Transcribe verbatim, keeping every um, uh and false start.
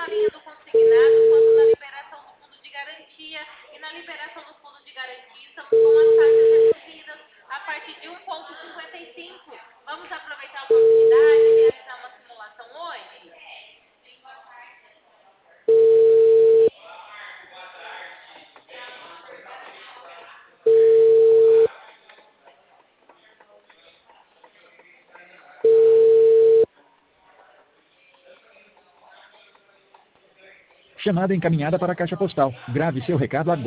linha do consignado quanto na liberação do fundo de garantia. E na liberação do fundo de garantia estamos com as taxas reduzidas a partir de um vírgula cinquenta e cinco. Vamos aproveitar a oportunidade e realizar uma simulação hoje? Chamada encaminhada para a caixa postal. Grave seu recado agora.